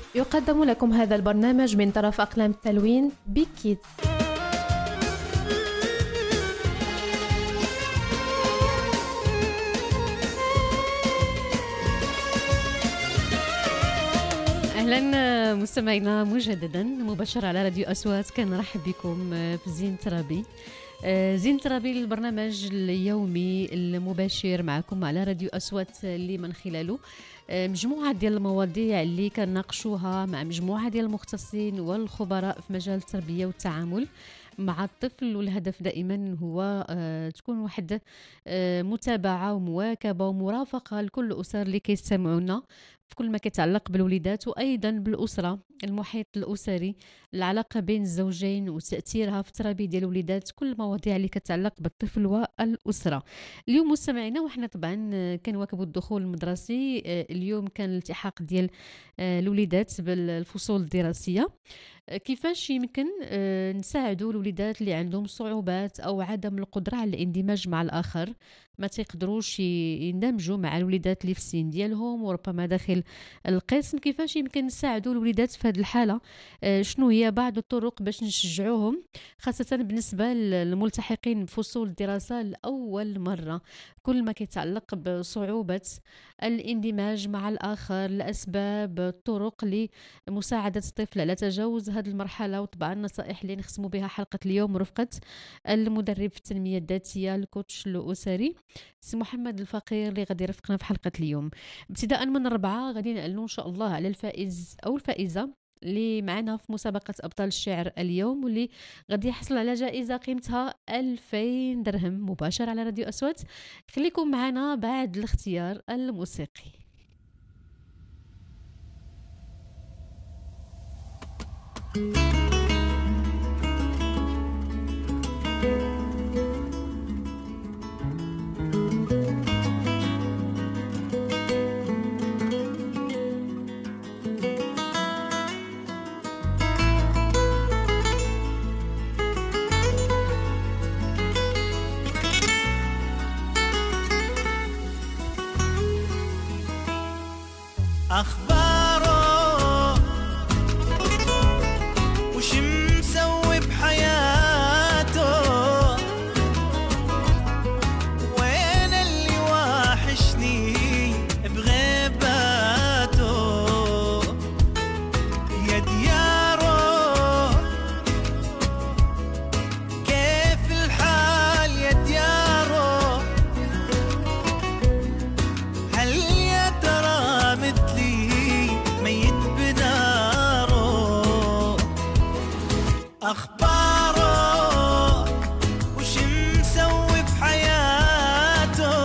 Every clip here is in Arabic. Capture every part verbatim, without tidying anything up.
يقدم لكم هذا البرنامج من طرف أقلام التلوين بكيتس. أهلا مستمعينا مجددا مباشر على راديو أصوات. كنرحب بكم في زين ترابي. زين ترابي البرنامج اليومي المباشر معكم على راديو أصوات اللي من خلاله مجموعة ديال المواضيع اللي كنناقشوها مع مجموعة ديال المختصين والخبراء في مجال التربية والتعامل مع الطفل، والهدف دائما هو تكون واحد متابعة ومواكبة ومرافقة لكل الأسر اللي كيستمعونا في كل ما كيتعلق بالوليدات وأيضا بالأسرة، المحيط الأسري، العلاقة بين الزوجين وتأثيرها في التربية ديال الوليدات، كل المواضيع اللي كتعلق بالطفل والأسرة. اليوم مستمعينا وحنا طبعا كنواكبوا الدخول المدرسي، اليوم كان الالتحاق ديال الوليدات بالفصول الدراسية. كيفاش يمكن نساعدوا الوليدات اللي عندهم صعوبات أو عدم القدرة على الاندماج مع الآخر، ما تيقدروش يندمجوا مع الوليدات اللي في السن ديالهم وربما داخل القسم. كيفاش يمكن نساعدوا الوليدات في هذه الحالة؟ شنو هي بعض الطرق باش نشجعوهم، خاصة بالنسبة للملتحقين بفصول الدراسة لأول مرة، كل ما كيتعلق بصعوبة الاندماج مع الآخر، الأسباب، الطرق لمساعدة الطفل على تجاوز هذه المرحلة، وطبعا النصائح اللي نختموا بها حلقة اليوم رفقة المدرب في التنمية الذاتية الكوتش الأسري سي محمد الفقير اللي غادي يرافقنا في حلقة اليوم. ابتداء من الربعة غادي نعلنوا إن شاء الله على الفائز أو الفائزة اللي معنا في مسابقة أبطال الشعر اليوم، واللي غادي يحصل على جائزة قيمتها ألفين درهم مباشر على راديو أصوات. خليكم معنا بعد الاختيار الموسيقي. أخباره وش مسوي بحياته، وين اللي واحشني بغيباته، يا دياره كيف الحال يا دياره، هل يا ترى مثلي ميت بناره، أخباره وش مسوي بحياته،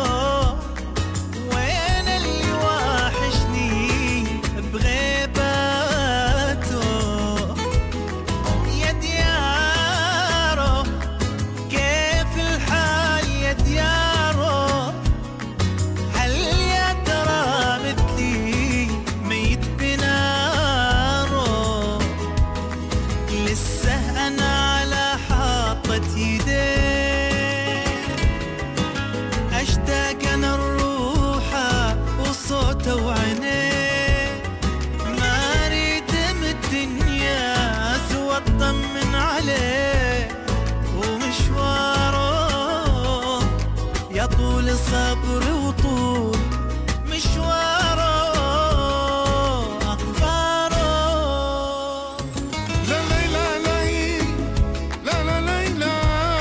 وين اللي واحشني بغيباته، يا دياره كيف الحال يا دياره، هل يا ترى مثلي ميت بناره، لسه أنا على حاطة يديه أشتاق أنا الروحة وصوته وعينيه، ما أريد من الدنيا سوى أطمن عليه، ومشواره يا طول الصبر وطول مشواره، أخباره لا لا لا لا لا لا لا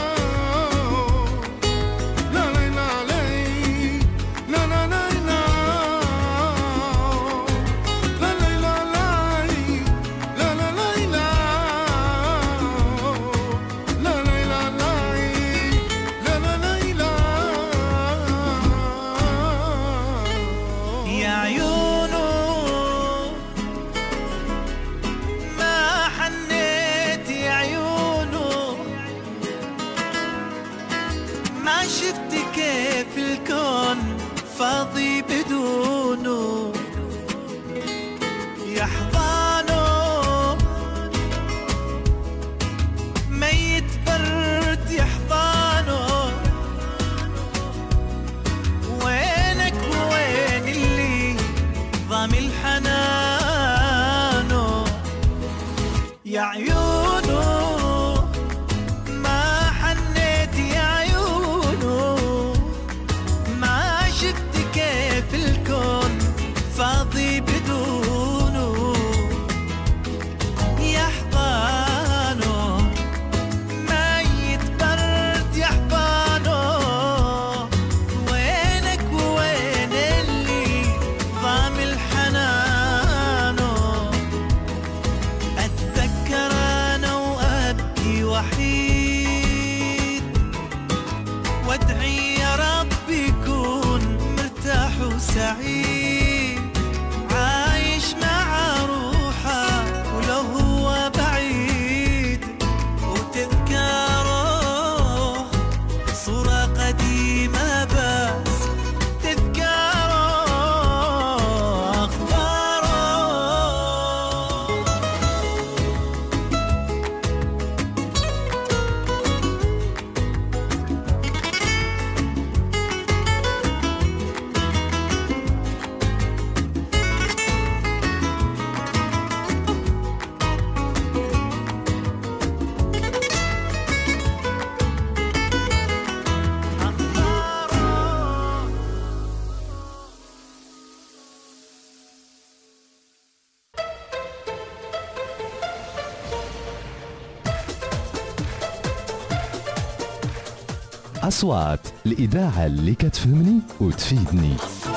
لا لا لا لا لا لا لا يا عيونه ما حنيت، يا عيونه ما شفت كيف الكون فاضي بدونه، يا حضانه ميت برد، يا حضانه وينك وين اللي ضام الحنانه، يا عيونه ما حنيت يا عيونه ما شفت كيف الكون فاضي بدونه يا حضانه ميت برد يا حضانه وينك وين اللي ضامل حنانه أتذكر أنا وأبكي وحيد وأدعي يا رب يكون مرتاح وسعيد عايش مع روحه ولو هو بعيد وتذكاره صورة قديمة بس تذكاره أخباره. أصوات الإذاعة اللي كتفهمني وتفيدني.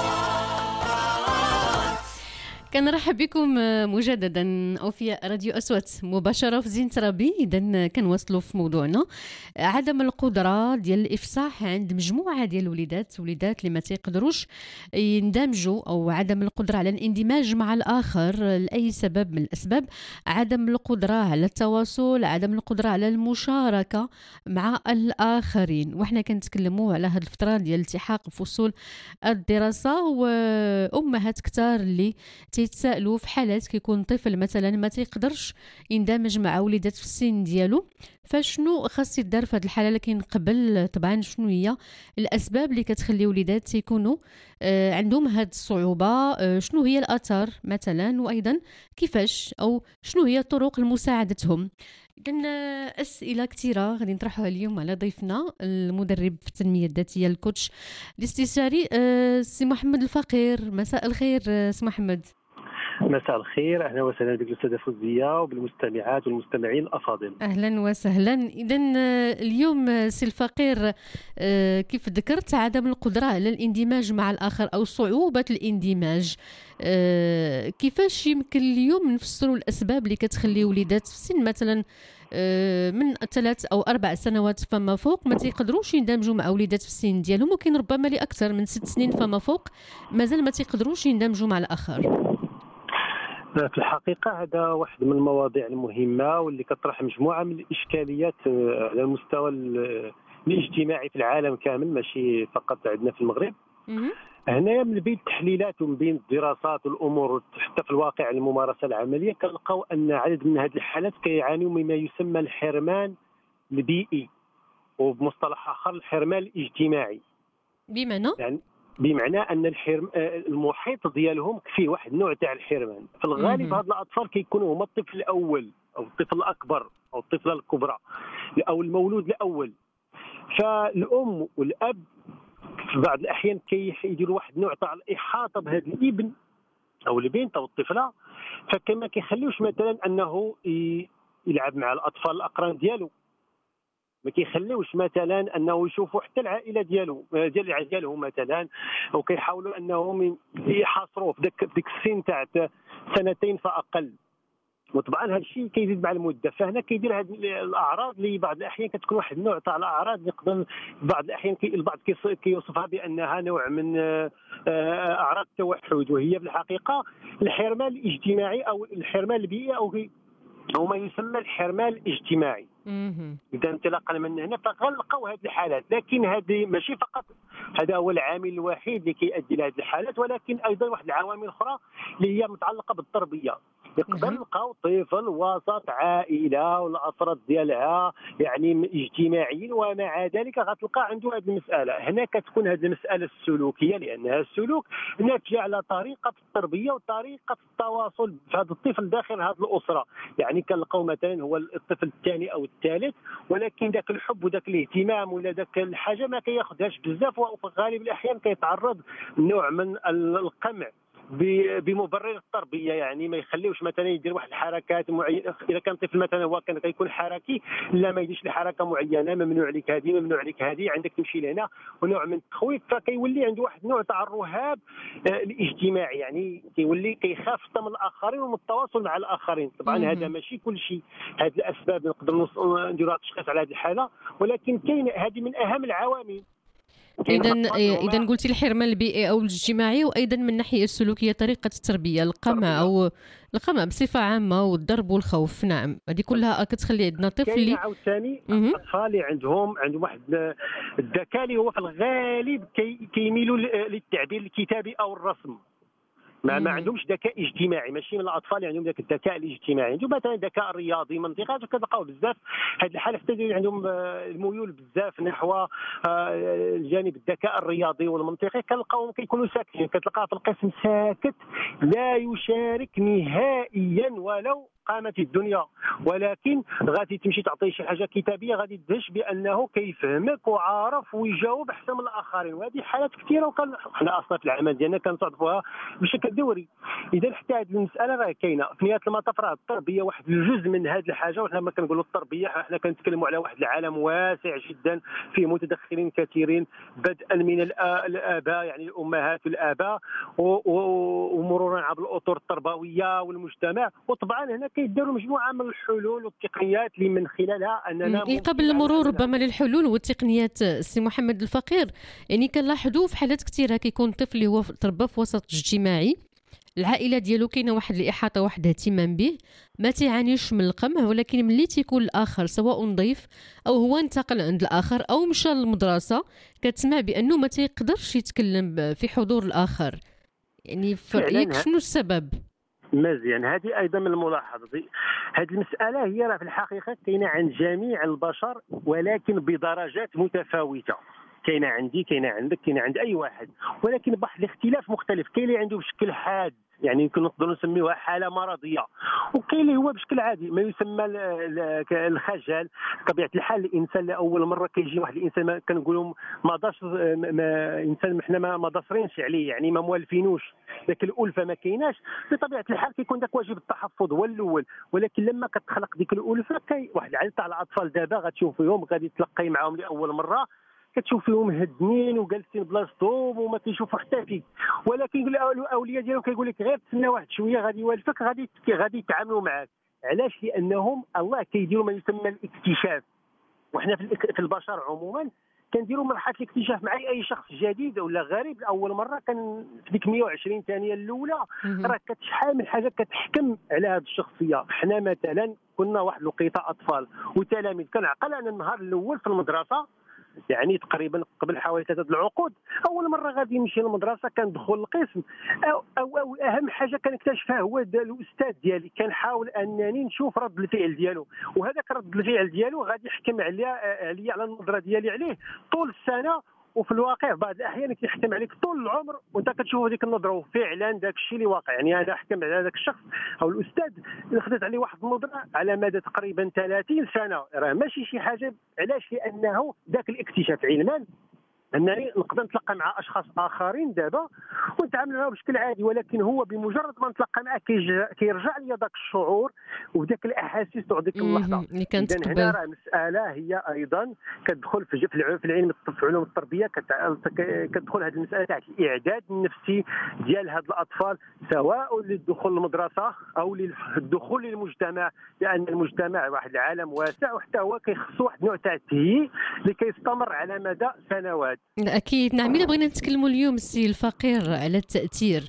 كنرحب بكم مجددا أوفياء راديو أصوات مباشرة في زين ترابي. إذا كنواصلوا في موضوعنا عدم القدرة ديال الإفصاح عند مجموعة ديال الوليدات وليدات اللي ما تيقدروش يندمجوا أو عدم القدرة على الاندماج مع الآخر لأي سبب من الأسباب، عدم القدرة على التواصل، عدم القدرة على المشاركة مع الآخرين. وإحنا كنتكلموا على هذه الفترة ديال التحاق فصول الدراسة، وأمهات كتار اللي تيتسائلوا في حالات كيكون طفل مثلا ما تيقدرش يندمج مع وليدات في السن ديالو، فشنو خاص يدار في هذه الحاله؟ لكن قبل طبعا شنو هي الاسباب اللي كتخلي وليدات يكونوا آه عندهم هذه الصعوبه؟ آه شنو هي الاثار مثلا، وايضا كيفاش او شنو هي طرق لمساعدتهم؟ إذن أسئلة كثيرة غادي نطرحها اليوم على ضيفنا المدرب في التنمية الذاتية الكوتش الاستشاري آه سي محمد الفقير. مساء الخير آه سي محمد. مساء الخير، اهلا وسهلا بك الاستاذه فوزيه وبالمستمعات والمستمعين الافاضل. اهلا وسهلا. اذا اليوم سي الفقير كيف ذكرت عدم القدره على الاندماج مع الاخر او صعوبه الاندماج، كيفاش يمكن اليوم نفسروا الاسباب اللي كتخلي وليدات في سن مثلا من ثلاث او اربع سنوات فما فوق ما تيقدروش يندمجوا مع وليدات في السن ديالهم، ممكن ربما لاكثر من ست سنين فما فوق مازال ما تيقدروش يندمجوا مع الاخر؟ في الحقيقة هذا واحد من المواضيع المهمة واللي كطرح مجموعة من الإشكاليات على المستوى الاجتماعي في العالم كامل، ماشي فقط عندنا في المغرب. هنايا من بين التحليلات ومن بين الدراسات والأمور حتى في الواقع الممارسة العملية كنلقاو أن عدد من هذه الحالات كيعانيوا مما يسمى الحرمان البيئي، وبمصطلح آخر الحرمان الاجتماعي. بمعنى؟ يعني بمعنى ان الحرم المحيط ديالهم فيه واحد النوع تاع الحرمان. في الغالب هاد الاطفال كيكونوا هما الطفل الاول او الطفل الاكبر او الطفله الكبرى او المولود الاول، فالام والاب في بعض الاحيان كيديروا واحد النوع تاع الاحاطه بهذا الابن او البنت او الطفله، فكما كيخليوش مثلا انه يلعب مع الاطفال الاقران ديالو، ما كيخليوش مثلا انه يشوفوا حتى العائله ديالو ديال ديالهم مثلا، او كيحاولوا انهم يحاصروه في داك ديك السن تاع سنتين فاقل. وطبعا هذا الشيء كيزيد مع المده، فهنا كيدير هذه الاعراض اللي بعض الاحيان كتكون واحد النوع تاع الاعراض اللي يقدر بعض الاحيان كي البعض كيوصفها بانها نوع من اعراض التوحد، وهي في الحقيقه الحرمان الاجتماعي او الحرمان البيئي او او ما يسمى الحرمان الاجتماعي. اذا انطلاقا من هنا فغنلقاو هذه الحالات، لكن هذه ماشي فقط هذا هو العامل الوحيد اللي كيؤدي لهذه الحالات، ولكن ايضا واحد العوامل اخرى اللي هي متعلقه بالتربيه. يقدر مهم. يلقاو طفل وسط عائله والافراد ديالها يعني اجتماعيين، ومع ذلك غتلقى عنده هذه المساله. هنا كتكون هذه المساله السلوكيه، لانها السلوك ناتجه على طريقه التربيه وطريقه التواصل في هذا الطفل داخل هذه الاسره. يعني كنلقاو مثلا هو الطفل الثاني او الثالث، ولكن ذاك الحب وذاك الاهتمام ولا ذاك الحاجه ما كياخذهاش بزاف، وفي غالب الاحيان كيتعرض نوع من القمع بمبرر التربيه. يعني ما يخليوش مثلا يدير واحد الحركات معينه. اذا كان طفل مثلا هو كان كيكون حركي، لا ما يديرش الحركه معينه، ممنوع عليك هذه ممنوع عليك هذه، عندك تمشي لهنا، ونوع من التخويف. فكيولي عنده واحد النوع تاع الرهاب الاجتماعي، يعني كيولي كيخاف من الاخرين ومن التواصل مع الاخرين. طبعا مم. هذا ماشي كل شيء، هذه الاسباب نقدر نديروا تشخيص على هذه الحاله، ولكن كاين هذه من اهم العوامل. اذا اذا قلتي الحرمان البيئي او الاجتماعي، وايضا من الناحيه السلوكيه طريقه التربيه، القمع او القمع بصفه عامه والضرب والخوف. نعم، هذه كلها كتخلي عندنا طفل كاين اللي عاوتاني الاطفال اللي عندهم عندهم واحد الذكاء اللي هو في الغالب كي كيميلوا للتعبير الكتابي او الرسم. ما, ما عندهمش ذكاء اجتماعي، ماشي من الاطفال اللي عندهم ذاك الذكاء الاجتماعي. عندهم مثلا ذكاء رياضي منطقي، كتلقاو بزاف هذه الحاله حتى عندهم الميول بزاف نحو الجانب الذكاء الرياضي والمنطقي. كنلقاوهم كيكونوا ساكتين، كتلقاه في القسم ساكت لا يشارك نهائيا ولو قامت الدنيا، ولكن غادي تمشي تعطيه شي حاجه كتابيه غادي تدهش بانه كيفهمك وعارف ويجاوب احسن من الاخرين. وهذه حالات كثيره، وكان حنا اصلا في العمل ديالنا كنصادفوها بشكل دوري. اذا حتى هذه المساله راه كاينه في نهايه المطاف. راه التربيه واحد الجزء من هذه الحاجه، وحنا ما كنقولوا التربيه، حنا كنتكلموا على واحد العالم واسع جدا فيه متدخلين كثيرين، بدءا من الاباء يعني الامهات والاباء، ومرورا عبر الاطر التربويه والمجتمع. وطبعا هنا كيديروا مجموعه من الحلول والتقنيات اللي من خلالها اننا قبل المرور ربما للحلول والتقنيات سي محمد الفقير، يعني كنلاحظوا في حالات كثيره كيكون طفل اللي هو تربى في وسط اجتماعي، العائله ديالو كاينه واحد الاحاطه واحد الاهتمام به، ما تيعانيش من القمع، ولكن ملي تيكون الاخر سواء ضيف او هو انتقل عند الاخر او مشى للمدرسه، كتسمع بانه ما تيقدرش يتكلم في حضور الاخر. يعني شنو السبب؟ مزيان، هذه ايضا من الملاحظه. هذه المساله هي راه في الحقيقه كاينه عند جميع البشر، ولكن بدرجات متفاوته. كاينه عندي، كاينه عندك، كاينه عند اي واحد، ولكن بواحد الاختلاف مختلف. كاين اللي عنده بشكل حاد، يعني يمكن نقدروا نسميوها حاله مرضيه، وكاين اللي هو بشكل عادي ما يسمى الخجل. طبيعه الحال الانسان لاول مره كيجي واحد الانسان كنقولوا ما داش ما انسان حنا ما داصرينش عليه، يعني ما موالفينوش، لكن الالفه ما كايناش. بطبيعه الحال كيكون داك واجب التحفظ هو الاول، ولكن لما كتخلق ديك الالفه كاين واحد العدد تاع الاطفال دابا غتشوف فيهم غادي تلقاي معاهم لاول مره كتشوف فيهم هدنين وجالسين بلاصتهم وما كيشوفوا حتى فيك، ولكن الاولياء ديالهم كيقول لك غير تسنى واحد شويه غادي يوالفك، غادي غادي يتعاملوا معاك. علاش؟ لانهم الله كيديروا ما يسمى الاكتشاف. وحنا في البشر عموما كنديروا مرحله الاكتشاف مع اي شخص جديد ولا غريب اول مره. كان في ديك مية وعشرين ثانيه الاولى راه كتشحال من حاجه كتحكم على هذه الشخصيه. حنا مثلا كنا واحد الوقيته اطفال وتلاميذ، كنعقل انا النهار الاول في المدرسه يعني تقريبا قبل حوالي ثلاثه العقود، اول مره غادي نمشي للمدرسه كندخل القسم أو, أو, او اهم حاجه كنكتشفها هو الاستاذ ديالي. كنحاول انني نشوف رد الفعل ديالو، وهذاك رد الفعل ديالو غادي يحكم عليا عليا على النظره ديالي عليه طول السنه، وفي الواقع بعض الاحيان كيحكم عليك طول العمر وانت كتشوف هذيك النظره، وفعلا داك الشيء اللي واقع. يعني انا احكم على هذاك الشخص او الاستاذ اللي خدت عليه واحد النظره على مدى تقريبا ثلاثين سنه، راه ماشي شي حاجه. علاش؟ لانه ذاك الاكتشاف علما انني نقدر نتلاقى مع اشخاص اخرين دابا ونتعامل معهم بشكل عادي، ولكن هو بمجرد ما نتلاقى معاه كيرجع لي ذاك الشعور وذاك الاحاسيس تاع ديك اللحظه. اذا هنا راه المساله هي ايضا كتدخل في في العلم في علوم التربيه، كتدخل هذه المساله تاع الاعداد النفسي ديال هاد الاطفال، سواء للدخول للمدرسه او للدخول للمجتمع، لان المجتمع واحد العالم واسع وحتى هو كيخص واحد النوع تاع التهيئ اللي كيستمر على مدى سنوات. أكيد. نعم، إلا بغينا نتكلموا اليوم سي الفقير على التأثير،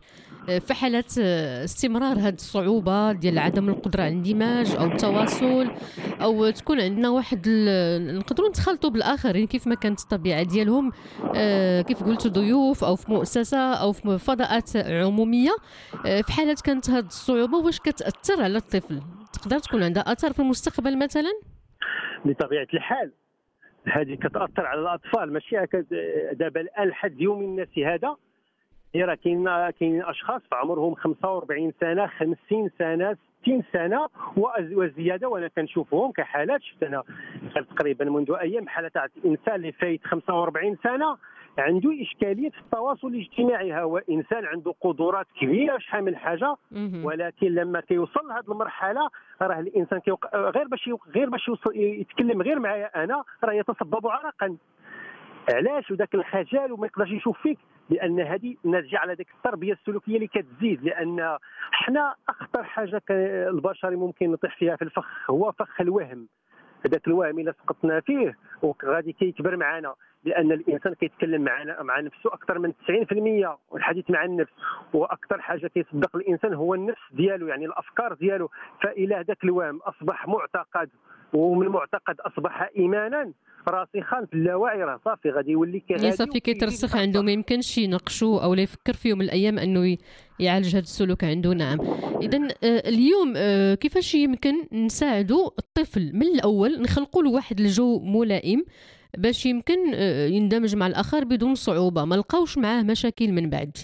في حالة استمرار هذه الصعوبة ديال عدم القدرة على الاندماج أو التواصل، أو تكون عندنا واحد نقدروا نتخلطوا بالآخرين كيف ما كانت الطبيعة ديالهم، كيف قلت ضيوف أو في مؤسسة أو في فضاءات عمومية، في حالة كانت هذه الصعوبة واش كتأثر على الطفل؟ تقدر تكون عندها أثر في المستقبل مثلا؟ بطبيعة الحال هذه كتأثر على الأطفال، ماشي دابا الآن لحد يوم الناس هذا راه كاين كاين اشخاص في عمرهم خمسة وأربعين سنه خمسين سنه ستين سنه وزياده، وانا كنشوفهم كحالات. شفت انا تقريبا منذ ايام حاله تاع الانسان اللي فايت خمسة وأربعين سنه عنده اشكاليه في التواصل الاجتماعي. هو انسان عنده قدرات كبيره شحال من حاجه، ولكن لما كيوصل لهذه المرحله راه الانسان كيوق... غير باش غير باش يتكلم غير معايا انا راه يتصبب عرقا. علاش؟ وذاك الخجل وما يقدرش يشوف فيك، لان هذه ناتجه على ذيك التربيه السلوكيه اللي كتزيد. لان حنا اخطر حاجه البشري ممكن نطيح فيها في الفخ هو فخ الوهم. هذاك الوهم الا سقطنا فيه وغادي كيكبر معنا، لان الانسان كيتكلم معنا مع نفسه اكثر من تسعين بالمئة، والحديث مع النفس واكثر حاجه كيصدق الانسان هو النفس ديالو، يعني الافكار ديالو. فالى هذاك الوهم اصبح معتقد ومن المعتقد اصبح ايمانا راسخا في اللاوعي، راه صافي غادي يولي كغادي صافي كيترسخ عنده، ما يمكنش يناقشوا او لا يفكر في يوم من الايام انه يعالج هذا السلوك عنده. نعم. اذا اليوم كيفاش يمكن نساعدوا الطفل من الاول، نخلقوا له واحد الجو ملائم باش يمكن يندمج مع الاخر بدون صعوبه، ما لقاوش معاه مشاكل من بعد؟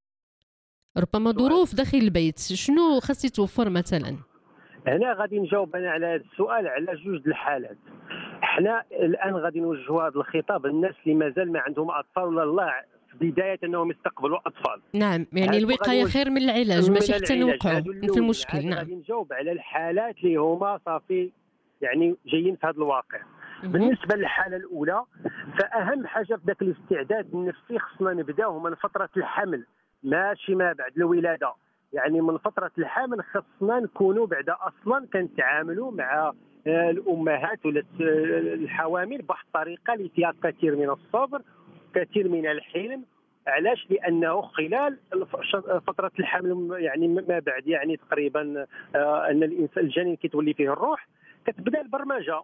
ربما ظروف داخل البيت، شنو خاص يتوفر مثلا؟ هنا غادي نجاوب انا على هذا السؤال على جوج الحالات. احنا الان غادي نوجهوا هذا الخطاب للناس اللي مازال ما عندهم اطفال ولا الله في بدايه انهم يستقبلوا اطفال. نعم، يعني الوقايه خير من العلاج، ماشي حتى نوقعوا في المشكل. نعم، غادي نجاوب على الحالات اللي هما صافي يعني جايين في هذا الواقع. بالنسبه للحاله الاولى، فاهم حاجه في ذاك الاستعداد النفسي خصنا نبداوه من فتره الحمل، ماشي ما بعد الولاده. يعني من فتره الحمل خصنا نكونوا بعدا اصلا كنتعاملوا مع الامهات ولا الحوامل بواحد الطريقه اللي فيها كثير من الصبر، كثير من الحلم. علاش؟ لانه خلال فتره الحمل يعني ما بعد يعني تقريبا ان الانسان الجنين كتولي فيه الروح، كتبدا البرمجه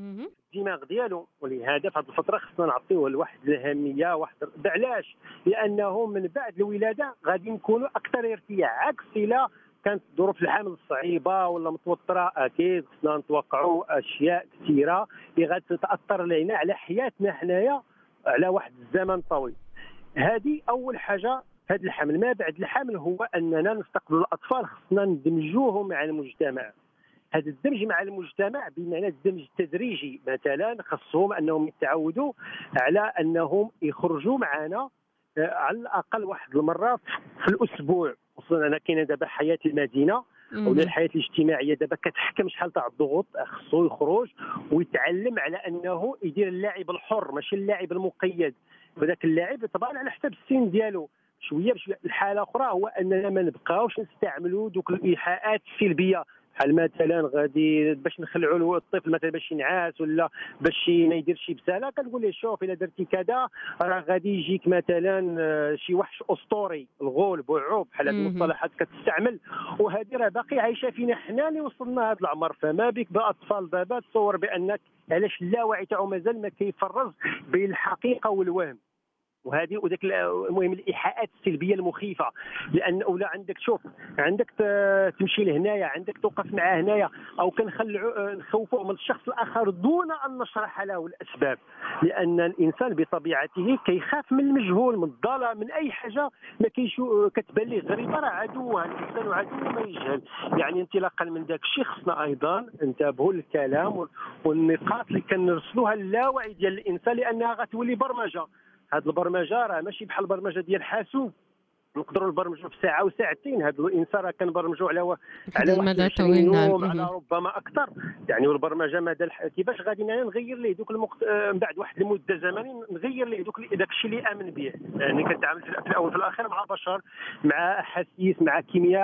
الدماغ ديالو. ولهذا في هذه الفتره خصنا نعطيوه لواحد الاهميه واحد. علاش؟ لانه من بعد الولاده غادي نكونوا اكثر ارتياح، عكس الى كانت ظروف الحمل صعيبه ولا متوتره. اكيد خصنا نتوقعوا اشياء كثيره اللي غادي تاثر علينا على حياتنا حنايا على واحد الزمن طويل. هذه اول حاجه. هذا الحمل ما بعد الحمل هو اننا نستقبل الاطفال، خصنا ندمجوهم مع المجتمع. هذا الدمج مع المجتمع بمعنى الدمج التدريجي، مثلا خصهم انهم يتعودوا على انهم يخرجوا معنا على الاقل واحد المره في الاسبوع. خصوصا انا كاينه دابا حياه المدينه ولا الحياه الاجتماعيه دابا كتحكم شحال تاع الضغوط، خصو يخرج ويتعلم على انه يدير اللعب الحر ماشي اللعب المقيد. وذاك اللاعب طبعا على حسب السن ديالو شويه بشويه. الحاله اخرى هو اننا ما نبقاوش نستعملوا دوك الايحاءات السلبيه، بحال مثلا غادي باش نخلعوا له الطفل مثلا باش ينعس ولا باش ما يديرش بساله، كنقول له شوف الا درتي كذا راه غادي يجيك مثلا شي وحش اسطوري، الغول، بوعوب، بحال هذه المصطلحات كتستعمل. وهذه راه باقي عايشه فينا حنا اللي وصلنا هذا العمر. فما بك باطفال دابا تصور بانك علاش اللاوعي تاعو مازال ما كيفرز بين الحقيقه والوهم. وهذه وذاك المهم الايحاءات السلبيه المخيفه. لان ولا عندك شوف عندك تمشي لهنايا، عندك توقف معاه هنايا، او كنخلعوا نخوفوه من الشخص الاخر دون ان نشرح له الاسباب. لان الانسان بطبيعته كيخاف من المجهول، من الظلام، من اي حاجه ما كيشو كتبان ليه غريبه راه عدوها. الانسان عدو ما يجهل. يعني انطلاقا من ذاك الشيء خصنا ايضا ننتبهوا للكلام والنقاط اللي كنرسلوها للاوعي ديال الانسان، لانها غتولي برمجه. هذه البرمجه راه ماشي بحال البرمجه ديال حاسوب نقدروا نبرمجوا في ساعه وساعتين. هذا الانسان راه كنبرمجوا على و... على واحد طويل، نعم، على ربما اكثر. يعني والبرمجه مدى الح... كيفاش غادي نغير ليه دوك المقت... من بعد واحد المده زمنيه نغير ليه دوك داك الشيء اللي امن به. يعني كنتعامل في الاول في الاخير مع بشر، مع احاسيس، مع كيمياء.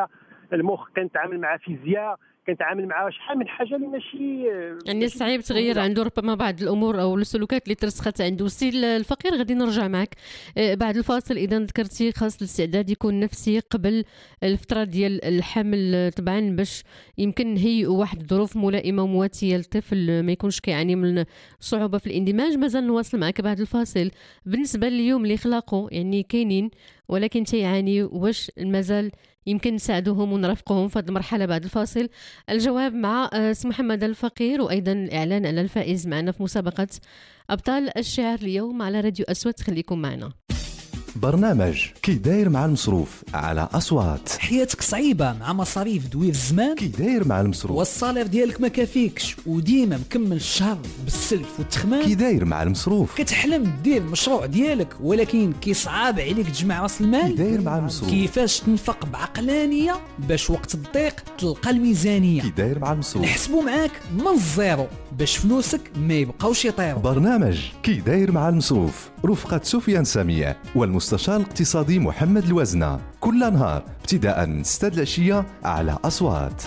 المخ كنتعامل مع فيزياء، كنتعامل مع شحال من حاجه اللي ماشي يعني صعيب تغير عنده ربما بعض الامور او السلوكات اللي ترسخت عنده. سي الفقير غادي نرجع معك بعد الفاصل. اذا ذكرتي خاص الاستعداد يكون نفسي قبل الفتره ديال الحمل طبعا باش يمكن نهيئوا واحد الظروف ملائمه ومواتيه للطفل ما يكونش كيعاني من صعوبه في الاندماج. مازال نواصل معك بعد الفاصل. بالنسبه لليوم اللي خلقوا يعني كاينين ولكن تيعاني، واش مازال يمكن نساعدوهم ونرافقوهم في هذه المرحله؟ بعد الفاصل الجواب مع سي محمد الفقير، وايضا الاعلان على الفائز معنا في مسابقه ابطال الشعر اليوم على راديو اسود. خليكم معنا. برنامج كي داير مع المصروف على أصوات. حياتك صعيبة مع مصاريف دوير الزمان؟ كي داير مع المصروف والصالير ديالك ما كافيكش وديما مكمل الشهر بالسلف والتخمان؟ كي داير مع المصروف كتحلم دير المشروع ديالك ولكن كيصعب عليك تجمع راس المال؟ كي داير مع المصروف كيفاش تنفق بعقلانية باش وقت الضيق تلقى الميزانية؟ كي داير مع المصروف نحسبوا معاك من الزيرو باش فلوسك ما يبقاوش يطيروا. برنامج كي داير مع المصروف رفقة سفيان سامية والمستشار الاقتصادي محمد الوزنة، كل نهار ابتداء من ستة العشية على أصوات.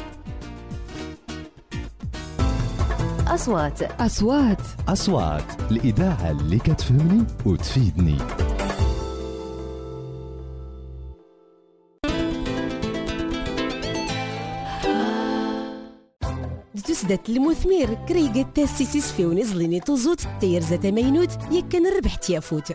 أصوات أصوات أصوات الإذاعة اللي كتفهمني وتفيدني. تسدت المثمير كريقة تاسيسيس في ونزليني توزوت تير زتا مينوت يكن الربح تيافوت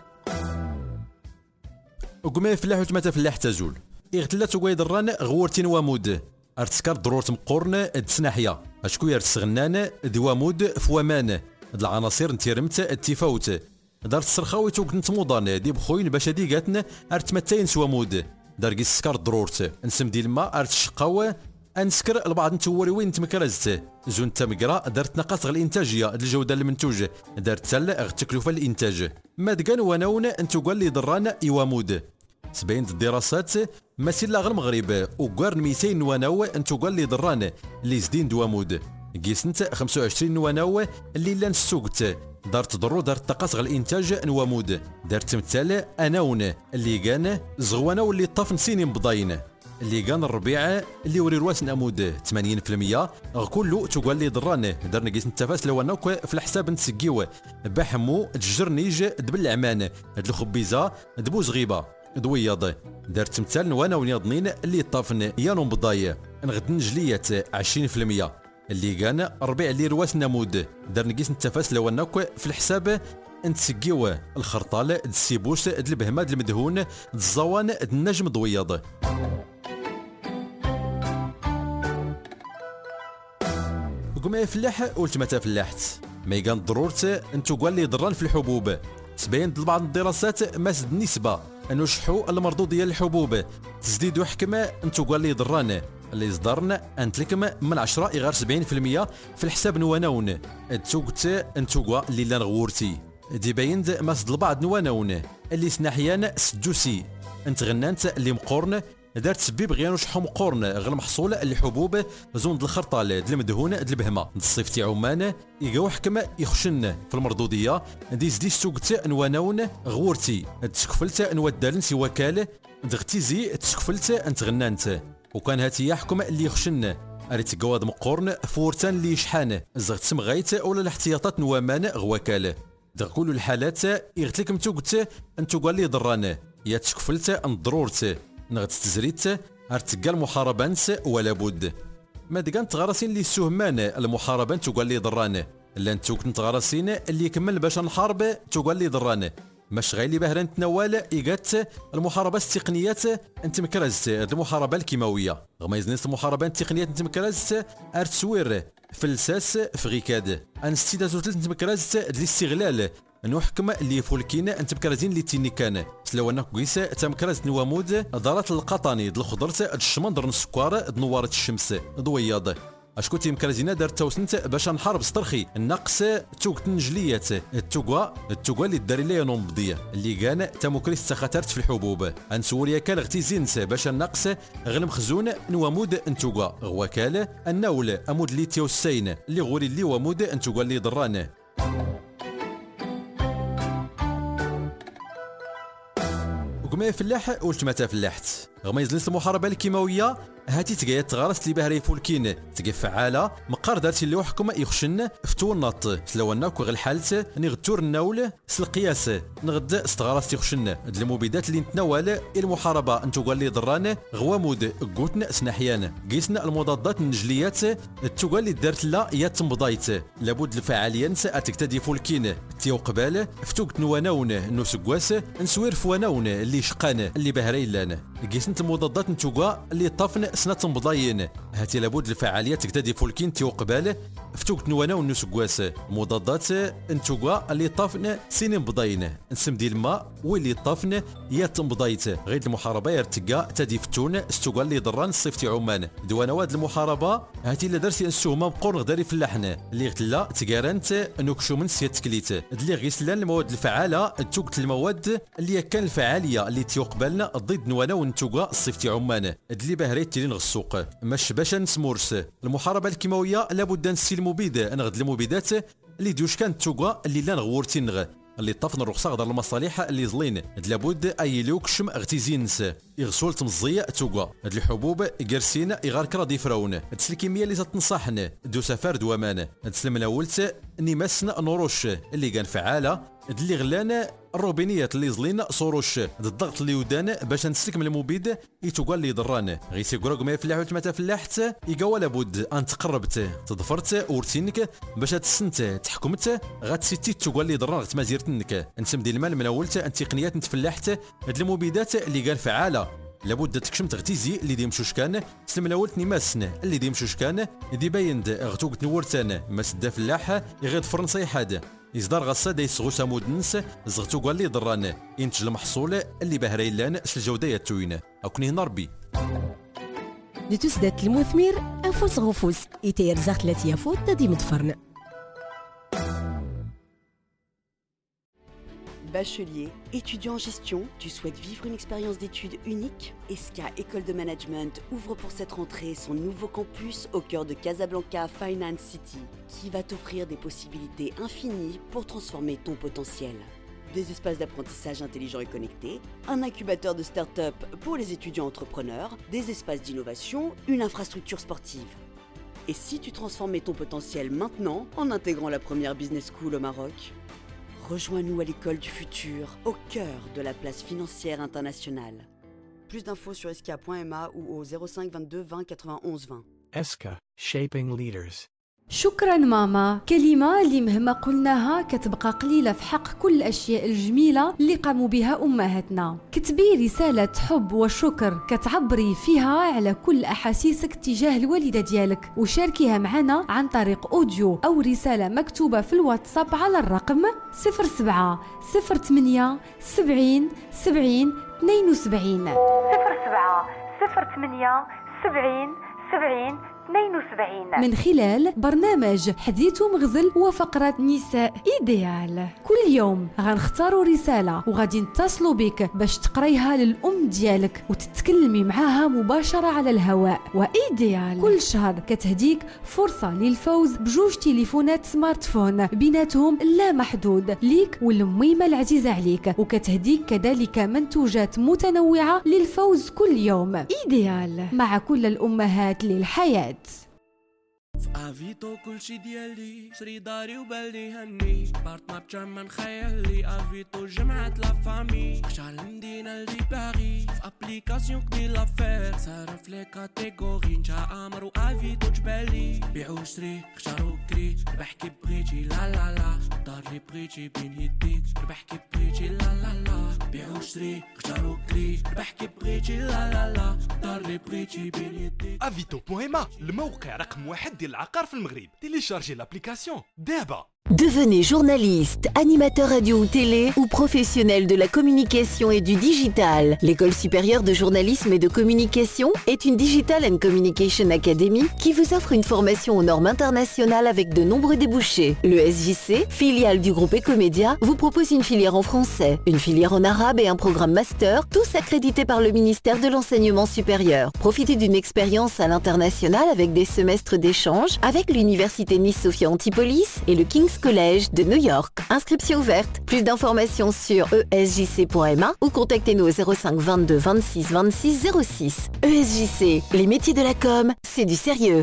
وقما يفلاح وتماتا فلاح تزول إغتلات وقايد الران غورتين وامود ارتسكار ضرورة مقورن دسناحية اشكو يرتسغنان دوامود فوامان د العناصر نتيرمت التفاوت دار السرخاوي توك نتموضان دي بخوين باش دي قاتن ارتمتين سوامود دارقي السكار ضرورت نسم ديال الماء ارتشقاو انسكر البعض نتوري وين تمكرزت زون تمقرا دارت نقاط الانتاجيه الجوده المنتوج دارت تل التكلفه الانتاج ما دكان وناون انتو قال لي ضران يوامود سبعين الدراسات ماشي لا غير المغرب وقارن مئتين نواناو انتو قال لي ضران اللي زدين دوامود قيسنت خمسة وعشرين نواناو اللي لان السوقت دارت ضرو دارت نقاط الانتاج نوامود دارت تمثال اناون اللي كان زغوانا واللي طاف نسينين بضاين اللي كان الربيع اللي وري رواس نمود ثمانين بالمئة كله تقول لي ضرانه دار نقيس التفاس لو انك في الحساب نسقيو بحمو تجرنيج دبل العمان هاد الخبيزه دبوز غيبه دوياض دارت تمثال وانا ونيضنين اللي طافن يانو بضاي نغد نجليات عشرين بالمئة اللي كان الربيع اللي رواس نمود دار نقيس التفاس لو انك في الحساب نتسقيو الخرطال د السيبوس د البهمه د المدهون د الزوان د النجم دوياض قما يفلاح قلت متى فلاحت ما يقان ضرورت انتو قال لي ضران في الحبوب تبين بعض الدراسات ما زد النسبه انه شحو المردود ديال الحبوب تزديدوا حكمه انتو قال لي ضران اللي صدرنا انت لكم من عشرة غير سبعين بالمئة في الحساب نواناون تسوقت انتو اللي لا نغورتي دي بايند ما صد البعض نواناون اللي سناحيان سدوسي انت غنانت اللي مقورن دارت سبيب غير شحو مقورن غير محصول اللي حبوب زون د الخرطال د المدهون د البهمه د الصيف تاع عمان يقاو حكم يخشن في المردوديه دي زدي سوقت نواناون غورتي تسكفلت نودالن سي وكاله دغتيزي تسكفلت انت غنانت وكان هاتي يحكم اللي يخشن اريت قواد مقورن فورتان اللي يشحان زغت سمغيت ولا الاحتياطات نوامان غوكاله دغ كل الحالات يغتلكم توقت انتو قال لي ضران يا تسكفلت ان ضرورت نغت تزريت ارتقال محاربانس ولا بد ما دكان تغرسين اللي سهمان المحاربان تقول لي ضران لا انتو كنت تغرسين اللي يكمل باش نحارب تقول لي ضران مش غيلي بهران تنوال ايقات المحاربات التقنيات انت مكرزت المحاربه الكيماويه غما يزنيس المحاربات التقنيات انت مكرزت ارتسوير فلساس فغيكاد انستيدا زوتلت انت مكرزت الاستغلال نحكم اللي فولكين انت مكرزين اللي تيني كان سلو انك قيس تمكرز نوامود دارات القطاني د الخضرت د الشمندر السكر د نواره الشمس دوياض اشكو تيمكرزينا دار توسنت باش نحارب سطرخي النقص توقت نجليات التوقا التوقا اللي داري ليا نومبضيه اللي كان تمكريس تخاطرت في الحبوب انسوريا كان اختي زينس باش النقص غير مخزون نوامود انتوقا غواكال النول امود اللي تيوسين اللي غوري اللي وامود انتوقا اللي ضران وكما فلاح قلت متى فلاحت غميزلين المحاربه الكيماويه هاتي تقايا تغارس اللي باهري فولكين تقايا فعاله مقار دارتي اللي وحكم يخشن فتونط سلوانا كو غير حالت ني غتور النول سلقياس نغد استغارس تيخشن د المبيدات اللي نتناول المحاربه انتو قال لي ضران غوامود قوتنا سناحيان قيسنا المضادات النجليات تو قال لي دارت لا يا تنبضايت لابد الفعاليا اتكتدي فولكين تيو قبال فتوك نواناون نو سكواس نسوير فواناون اللي شقان اللي باهري لان قيسنا المضادات نتوكا اللي طافن سنة تنبضاين هاتي لابد الفعالية تكتدي فولكين تيو قبال فتوك نوانا ونسكواس مضادات انتوكا اللي طافن سنين بضاين نسم ديال الماء واللي طافن يا تنبضايت غير المحاربة يرتقى تدي فتون استوكا اللي ضران الصيف تي عمان دوانا واد المحاربة هاتي لا درتي نسوهما بقور غداري في اللحن اللي غتلا تقارنت نوكشو من سيات تكليت اللي غيسلان المواد الفعالة توكت المواد اللي كان الفعالية اللي تيو قبالنا ضد نوانا ونتوكا الصيف تي عمان اللي باهريت تيرين غسوق ماش باش نسمورس المحاربه الكيماويه لابد نسي المبيد نغد المبيدات اللي دوش كانت توكا اللي لا نغورتي نغ اللي طافن الرخصه غدار المصالح اللي زلين لابد اي لوكشم اغتيزينس يغسول تمزيه توكا هاد الحبوب قرسين يغار كرا فراون هاد الكيمياء اللي تنصحن دو سفر دوامان هاد المناولت نيماسنا نوروش اللي كان فعاله اللي غلان الروبينيات اللي زلين صوروش الضغط اللي ودان باش نستكمل المبيد يتوقع اللي ضران غي سيقراك ما يفلح وتمتا فلاحت يقوى لابد ان تقربت تضفرت ورتينك باش تسنت تحكمت غاتسيتي توقع اللي ضران غتمازيرتنك نسم ديال المال مناولت ان تقنيات نتفلاحت هاد المبيدات اللي قال فعاله لابد تكشم تغتيزي اللي دي مشوش كان سلم الاولتني ماسن اللي دي مشوش كان دي بايند غتوك نورتان ماس دا فلاح يغيض فرنسا يحاد يصدر غصا دا يسغو سامودنس زغتو قال لي ضران ينتج المحصول اللي باهري لان الجوده يتوين اكوني هنا ربي لتسدات المثمر انفوس غفوس يتير زغت لاتيا فوت تدي مدفرن. Bachelier, étudiant en gestion, tu souhaites vivre une expérience d'études unique? E S C A École de Management ouvre pour cette rentrée son nouveau campus au cœur de Casablanca Finance City, qui va t'offrir des possibilités infinies pour transformer ton potentiel. Des espaces d'apprentissage intelligents et connectés, un incubateur de start-up pour les étudiants entrepreneurs, des espaces d'innovation, une infrastructure sportive. Et si tu transformais ton potentiel maintenant en intégrant la première business school au Maroc? Rejoins-nous à l'école du futur, au cœur de la place financière internationale. Plus d'infos sur s k a point m a ou au zéro cinq vingt-deux vingt quatre-vingt-onze vingt. S K, Shaping Leaders. شكرا ماما، كلمة اللي مهما قلناها كتبقى قليلة في حق كل الأشياء الجميلة اللي قاموا بها أمهاتنا. كتبي رسالة حب وشكر كتعبري فيها على كل أحاسيسك تجاه الوالدة ديالك وشاركيها معنا عن طريق أوديو أو رسالة مكتوبة في الواتساب على الرقم صفر سبعة صفر ثمانية سبعين سبعين اثنين وسبعين صفر سبعة صفر ثمانية سبعين سبعين اثنين وسبعين من خلال برنامج حديث ومغزل وفقرة نساء إيديال. كل يوم غنختاروا رسالة وغادي نتصلوا بك باش تقريها للأم ديالك وتتكلمي معاها مباشرة على الهواء. وإيديال كل شهر كتهديك فرصة للفوز بجوج تليفونات سمارت فون بيناتهم لا محدود ليك والميمة العزيزة عليك، وكتهديك كذلك منتوجات متنوعة للفوز كل يوم. إيديال مع كل الأمهات للحياة. افيتو كلشي ديالي شري داري وبالي هني بارتنا بجرمان خيالي افيتو جمعت لا فامي خشع المدينة لدي باغي في ابليكاسيون قدي لافير صرف لي كاتيجوري نجا امر وافيتو جبالي بيع وشري خشار وكري ربح كي بغيتي لا لا لا دار لي بغيتي بين يديك ربح كي بغيتي لا لا لا بيع وشري خشار وكري ربح كي بغيتي لا لا لا دار لي بغيتي بين يديك. افيتو بوان ام الموقع رقم واحد ديال العقار في المغرب. Téléchargez l'application دابا. Devenez journaliste, animateur radio ou télé ou professionnel de la communication et du digital. L'École supérieure de journalisme et de communication est une Digital and Communication Academy qui vous offre une formation aux normes internationales avec de nombreux débouchés. Le S J C, filiale du groupe Ecomédia, vous propose une filière en français, une filière en arabe et un programme master, tous accrédités par le ministère de l'Enseignement supérieur. Profitez d'une expérience à l'international avec des semestres d'échange avec l'Université Nice Sophia Antipolis et le King's College de New York. Inscription ouverte. Plus d'informations sur e s j c point m a ou contactez-nous au zéro cinq vingt-deux vingt-six vingt-six zéro six. E S J C, les métiers de la com, c'est du sérieux.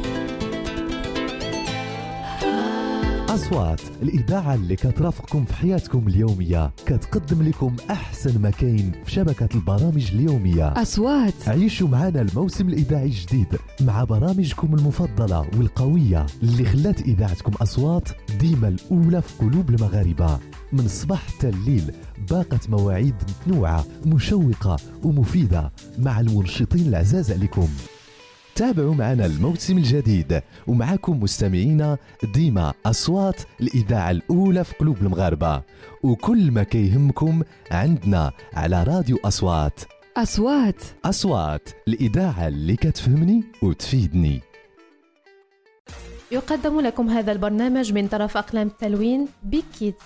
أصوات الإذاعة اللي كترافقكم في حياتكم اليومية، كتقدم لكم أحسن ما كاين في شبكة البرامج اليومية. أصوات عيشوا معنا الموسم الإذاعي الجديد مع برامجكم المفضلة والقوية اللي خلات إذاعتكم أصوات ديما الأولى في قلوب المغاربة. من الصباح حتى الليل باقة مواعيد متنوعة مشوقة ومفيدة مع المنشطين العزاز عليكم. تابعوا معنا الموسم الجديد ومعكم مستمعينا ديما أصوات الإذاعة الأولى في قلوب المغاربة، وكل ما كيهمكم عندنا على راديو أصوات. أصوات أصوات الإذاعة اللي كتفهمني وتفيدني. يقدم لكم هذا البرنامج من طرف أقلام التلوين بكيتس.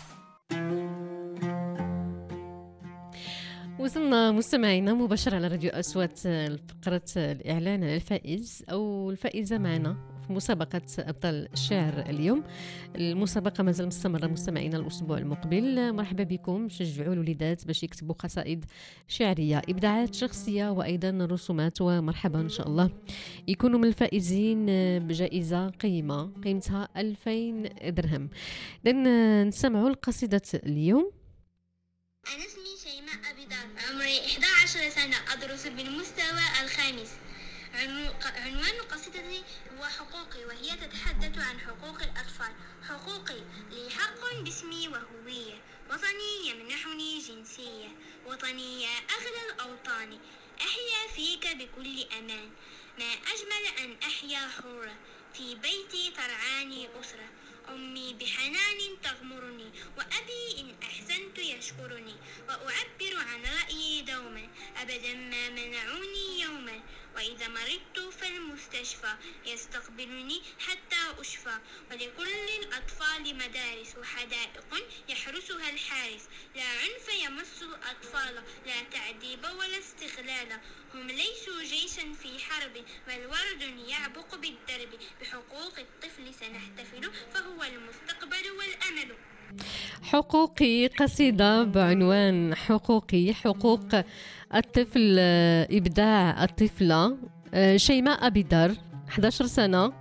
وصلنا مستمعينا مباشرة على راديو أصوات فقرة الإعلان على الفائز أو الفائزة معنا في مسابقة أبطال الشعر اليوم. المسابقة مازال مستمرة مستمعينا الأسبوع المقبل. مرحبا بكم، شجعوا الوليدات باش يكتبوا قصائد شعرية، إبداعات شخصية وأيضا رسومات، ومرحبا إن شاء الله يكونوا من الفائزين بجائزة قيمة قيمتها ألفين درهم. إذن نسمعوا القصيدة اليوم. أنا اسمي شيماء أبي دار، عمري إحدى عشرة سنة، أدرس بالمستوى الخامس. عنوان قصيدتي هو حقوقي، وهي تتحدث عن حقوق الأطفال. حقوقي لي حق باسمي وهوية، وطني يمنحني جنسية، وطني يا أغلى الأوطان، أحيا فيك بكل أمان. ما أجمل أن أحيا حرة، في بيتي ترعاني أسرة، أمي بحنان تغمرني، وأبي إن أحسنت يشكرني، وأعبر عن رأيي دوما، أبدا ما منعوني يوما، وإذا مرضت فالمستشفى يستقبلني حتى أشفى. ولكل الأطفال مدارس وحدائق يحرسها الحارس، لا عنف يمس الأطفال، لا تعذيب ولا استغلال، هم ليسوا جيشا في حرب، بل ورد يعبق بالدرب، بحقوق الطفل سنحتفل، فهو المستقبل والأمل. حقوقي، قصيدة بعنوان حقوقي، حقوق الطفل، إبداع الطفلة شيماء أبي دار، إحدى عشرة سنة.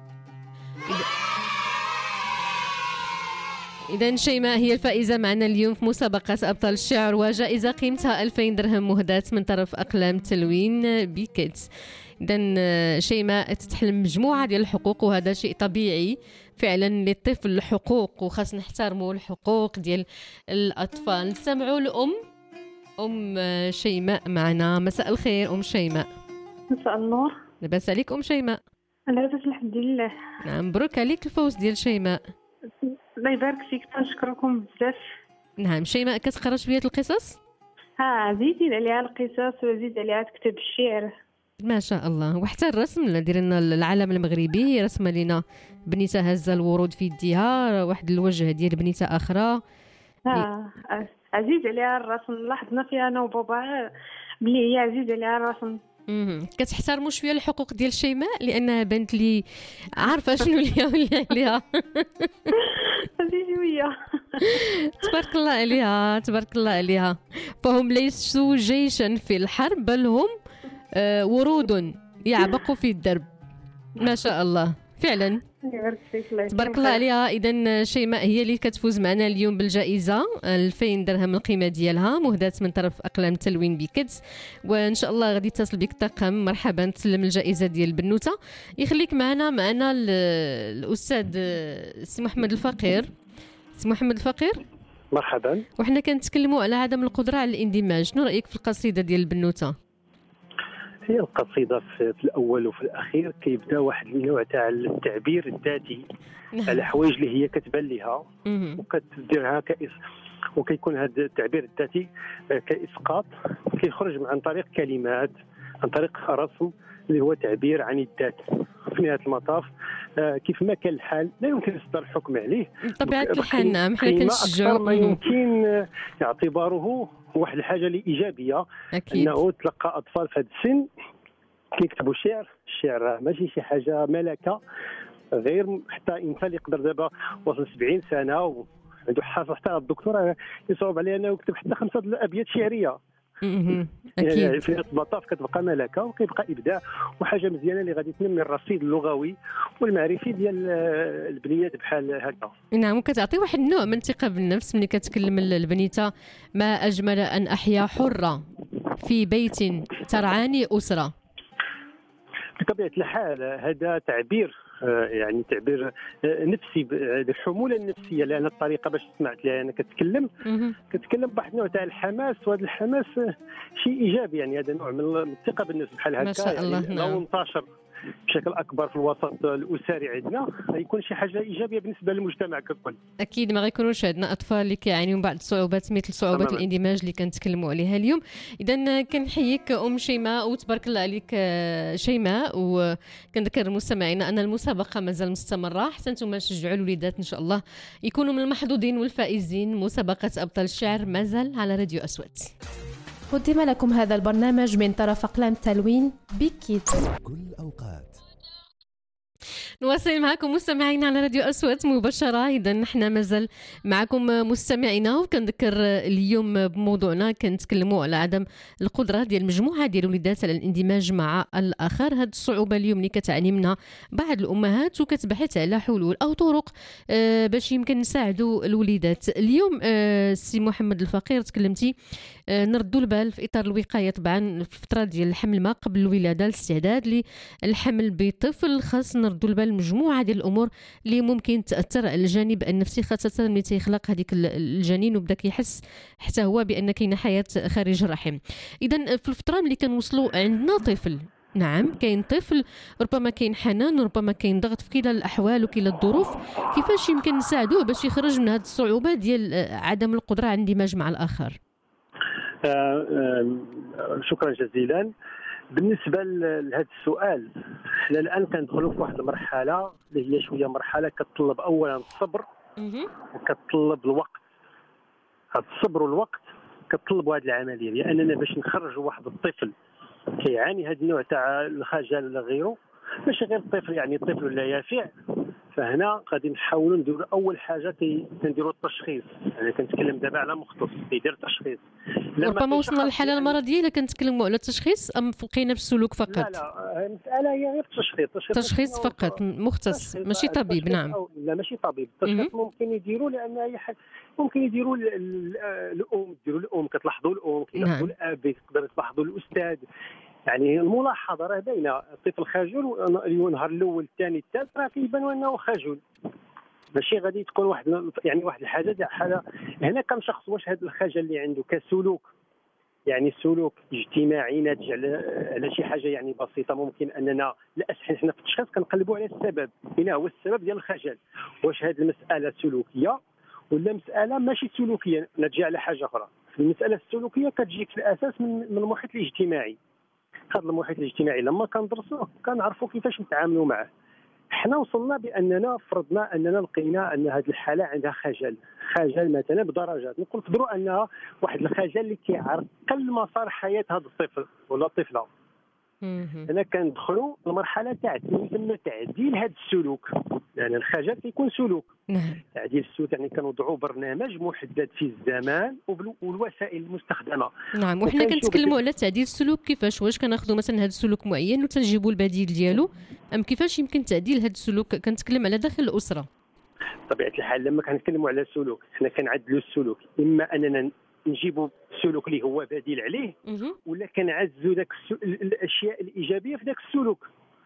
إذن شيماء هي الفائزة معنا اليوم في مسابقة أبطال الشعر، وجائزة قيمتها ألفين درهم مهداة من طرف أقلام تلوين بكيتس. إذن شيماء تتحلم مجموعة ديال الحقوق، وهذا شيء طبيعي فعلا للطفل، الحقوق وخاص نحترموا الحقوق ديال الأطفال. نستمعوا الأم أم شيماء معنا. مساء الخير أم شيماء. مساء النور. لاباس عليك أم شيماء؟ لاباس الحمد لله. نعم، مبروك عليك الفوز ديال شيماء. الله يبارك فيك، تنشكركم بزاف. نعم، شيماء كتقرا شويه القصص؟ ها زيدي عليها القصص وزيد عليها تكتب الشعر. ما شاء الله. وحتى الرسم دير لنا العلم المغربي، رسمه لنا بنيته هزه الورود في يديها، واحد الوجه ديال بنيته اخرى. ها عزيز عليها الرسم، لاحظنا فيها انا وبابا بلي هي عزيز عليها الرسم. امم كتحترموا شويه الحقوق ديال شيماء لانها بنت لي عارفه شنو اللي ولا عليها. هذه شويه. تبارك الله عليها، تبارك الله عليها. فهم ليسوا جيشا في الحرب، بل هم آه ورود يعبق في الدرب. ما شاء الله فعلا تبارك الله عليها. اذا شيماء هي اللي كتفوز معنا اليوم بالجائزه ألفين درهم القيمه ديالها، مهداة من طرف اقلام تلوين بكيتس. وان شاء الله غادي يتصل بك الطاقم مرحبا تسلم الجائزه ديال البنوته. يخليك معنا معنا الاستاذ سي محمد الفقير. سي محمد الفقير مرحبا. وحنا كنتكلموا على عدم القدره على الاندماج، شنو رايك في القصيده ديال البنوته؟ هي القصيدة في الأول وفي الأخير كيبدا واحد النوع تاع التعبير الذاتي على الحوايج اللي هي كتبان لها وكتديرها كإس، وكيكون هذا التعبير الذاتي كإسقاط كيخرج عن طريق كلمات، عن طريق رسم اللي هو تعبير عن الذات. في نهاية المطاف كيف ما كان الحال لا يمكن إصدار حكم عليه بطبيعة الحال. نعم، حنا كنشجعوا ما يمكن اعتباره واحد الحاجة اللي إيجابية. أكيد. أنه تلقى أطفال في هذا السن كيكتبوا شعر. الشعر ماشي شي حاجة ملكة، غير حتى انسان اللي يقدر دابا وصل سبعين سنه وعنده حاصل حتى الدكتوراه يصعب عليه انه يكتب حتى خمسه الابيات شعريه. اكيد في المطاف كتبقى ملكه وكيبقى ابداع وحاجه مزيانه اللي غادي تنمي الرصيد اللغوي والمعرفي ديال البنيات بحال هكا. نعم، وكتعطي واحد النوع من الثقه بالنفس ملي كتكلم البنيته: ما اجمل ان احيا حره في بيت ترعاني اسره. بطبيعه الحال هذا تعبير يعني تعبير نفسي، الحموله النفسيه، لان الطريقه باش سمعت لها انا كتكلم كتكلم بواحد النوع تاع الحماس، وهذا الحماس شيء ايجابي، يعني هذا نوع من الثقه بالنفس بحال هكا. ما شاء الله. يعني نعم. لو انتشر بشكل اكبر في الوسط الاسري عندنا غيكون شي حاجه ايجابيه بالنسبه للمجتمع ككل. اكيد ما غيكونوش عندنا اطفال اللي كيعانيو من بعض الصعوبات مثل صعوبات تماما. الاندماج اللي كنتكلموا عليها اليوم. اذا كنحييك ام شيماء وتبارك الله عليك شيماء، وكنذكر مستمعينا ان المسابقه مازال مستمره حتى نتوما شجعوا الوليدات ان شاء الله يكونوا من المحظوظين والفائزين. مسابقه ابطال الشعر مازال على راديو أصوات. قدم لكم هذا البرنامج من طرف أقلام تلوين بكيتس. كل أوقات نواصل معكم مستمعينا على راديو أصوات مباشرة. إذا نحن مازال معكم مستمعينا، وكنذكر اليوم بموضوعنا كنتكلموا على عدم القدرة ديال مجموعة ديال الوليدات على الاندماج مع الآخر. هذه الصعوبة اليوم اللي كتعاني منها بعض الأمهات وكتبحث على حلول أو طرق باش يمكن نساعدوا الوليدات. اليوم السي محمد الفقير تكلمتي نردوا البال في إطار الوقاية طبعا في الفترة ديال الحمل ما قبل الولادة، الاستعداد للحمل بطفل، خاص نردوا البال مجموعة ديال الأمور اللي ممكن تأثر على الجانب النفسي، خاصة ملي تيخلق هذيك الجنين وبدا كيحس حتى هو بأن كاينة حياة خارج الرحم. إذا في الفترة ملي كنوصلوا عندنا طفل، نعم كاين طفل، ربما كاين حنان، ربما كاين ضغط في كلا الأحوال وكلا الظروف، كيفاش يمكن نساعدوه باش يخرج من هذه الصعوبة ديال عدم القدرة على الاندماج مع الآخر؟ آه آه شكرا جزيلا. بالنسبه لهذا السؤال، حنا الان كندخلوا في واحد المرحله اللي هي شويه مرحله كتطلب اولا الصبر وكتطلب الوقت. هذا الصبر والوقت كتطلبوا هذه العمليه، لاننا باش نخرجوا واحد الطفل كيعاني هذا النوع تاع الخجل ولا غيره، ماشي غير الطفل يعني طفل لا يافع، فهنا غادي نحاولوا نديروا اول حاجه كنديروا التشخيص. انا كنتكلم دابا على مختص يدير تشخيص. ربما وصلنا للحاله المرضيه الا كنتكلموا على التشخيص ام بقينا في السلوك فقط؟ لا لا المساله هي غير التشخيص. تشخيص فقط مختص ماشي طبيب. نعم لا ماشي طبيب. التشخيص ممكن يديروا لان اي حاجه ممكن يديروا الام، ديروا الام كتلاحظوا الام كيلاحظوا الاب، تقدر تلاحظوا الاستاذ. يعني الملاحظه راه باينه، الطفل خجول النهار الاول الثاني الثالث راه كيبان انه خجول، ماشي غادي تكون واحد يعني واحد الحاجه تاع حاله. هنا كنشخص واش هذا الخجل اللي عنده كسلوك، يعني سلوك اجتماعي ناتج على على شي حاجه يعني بسيطه. ممكن اننا الاسحن حنا في التشخيص كنقلبوا على السبب، هنا هو السبب ديال الخجل. واش هذه المساله سلوكيه ولا مساله ماشي سلوكيه ناتجه على حاجه اخرى؟ المساله السلوكيه كتجيك في الاساس من من المحيط الاجتماعي. هذا المحيط الاجتماعي لما كندرسوه كنعرفوا كيفاش نتعاملوا معه. حنا وصلنا باننا فرضنا اننا لقينا ان هذه الحاله عندها خجل، خجل مثلا بدرجات، نقدروا انها واحد الخجل اللي كيعرقل مسار حياه هذا الطفل ولا الطفله. هنا كندخلوا المرحله تاع تسمى تعديل هذا السلوك، لان يعني الخجل كيكون سلوك. نعم. تعديل السلوك يعني كنوضعوا برنامج محدد في الزمان والوسائل المستخدمه. نعم، وحنا كنتكلموا على تعديل السلوك كيفاش، واش كناخذوا مثلا هذا السلوك معين وتنجيبوا البديل ديالو، ام كيفاش يمكن تعديل هذا السلوك؟ كنتكلم على داخل الاسره. بطبيعه الحال لما كنتكلموا على السلوك حنا كنعدلوا السلوك، اما اننا نجيبوا السلوك اللي هو بديل عليه ولا كنعزوا ذاك الاشياء الايجابيه في ذاك السلوك،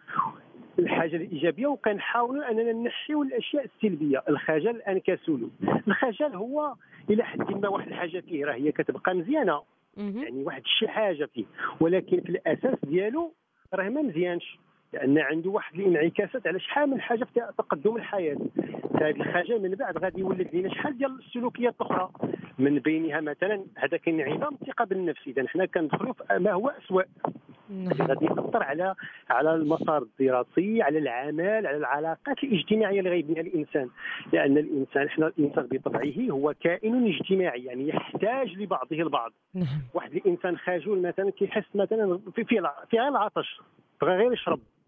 الحاجه الايجابيه، وكنحاولوا اننا نحيوا الاشياء السلبيه. الخجل الان كسلوك، الخجل هو الى حد ما واحد الحاجه فيه راه هي كتبقى مزيانه، يعني واحد الشي حاجه فيه، ولكن في الاساس ديالو راه ما مزيانش، لان عنده واحد الانعكاسات على شحال من حاجه في تقدم الحياه. هذا الخجل من بعد غادي يولد لنا شحال ديال السلوكيات الاخرى، من بينها مثلا هذاك انعدام الثقه بالنفس. اذا حنا كندخلوا في ما هو اسوء، غادي ياثر على على المسار الدراسي، على العمل، على العلاقات الاجتماعيه اللي غيبنيها الانسان، لان الانسان حنا الانسان بطبعه هو كائن اجتماعي، يعني يحتاج لبعضه البعض. واحد الانسان خجول مثلا كيحس مثلا في في في غير العطش بغى غير يشرب،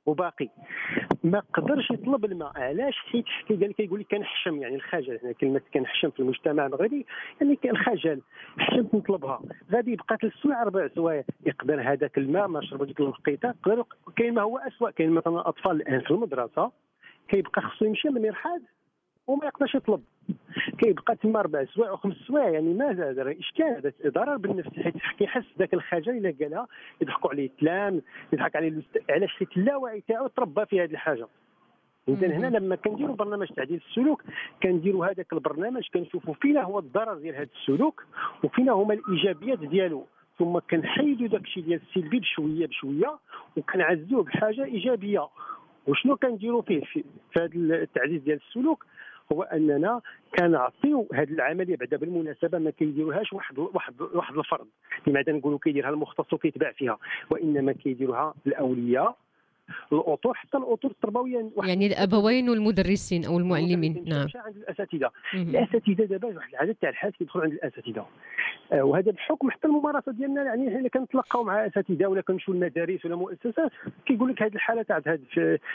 وباقي ما قدرش يطلب الماء. علاش؟ حيت قال لك يقول لك كنحشم، يعني الخجل. هنا كلمه كنحشم في المجتمع المغربي يعني كان خجل، حشمت نطلبها. غادي يبقى ثلاث سوايع اربع سوايع يقدر هذاك الماء ما شرب ديك الوقيته. يقدر كاين ما هو اسوء، كاين مثلا الاطفال الان في المدرسه كيبقى خصو يمشي من المرحاض وما يقدرش يطلب، كيبقى تما اربع سوايع وخمس سوايع. يعني ماذا هذا اشكال، هذا ضرر بالنفس، حيت كيحس ذاك الخجل الا قالها يضحكوا عليه التلام، يضحك عليه الاستاذ. علاش؟ حيت اللاوعي تاعو تربى في هذه الحاجه. اذا هنا لما كنديروا برنامج تعديل السلوك كنديروا هذاك البرنامج كنشوفوا فينا هو الضرر ديال هذا السلوك وفينا هما الايجابيات ديالو، ثم كنحيدوا داك الشيء ديال السلبي بشويه بشويه وكنعزوه بحاجه ايجابيه. وشنو كنديروا فيه في هذا التعزيز ديال السلوك؟ هو اننا كنعطيو هذه العمليه بعدا بالمناسبه ما كيديروهاش واحد واحد واحد الفرد، لماذا نقولوا كيديرها المختص وكيتباع فيها، وانما كيديروها الاولياء الاطر، حتى الاطر التربويه، يعني الابوين والمدرسين او المعلمين. نعم. عند الاساتذه الاساتذه دابا واحد العدد تاع الحالات كيدخلوا عند الاساتذه، آه وهذا بحكم حتى الممارسه ديالنا. يعني حنا كنتلاقاو مع اساتذه ولا كنمشيو للمدارس ولا مؤسسات كيقول لك هذه الحاله تاع هذا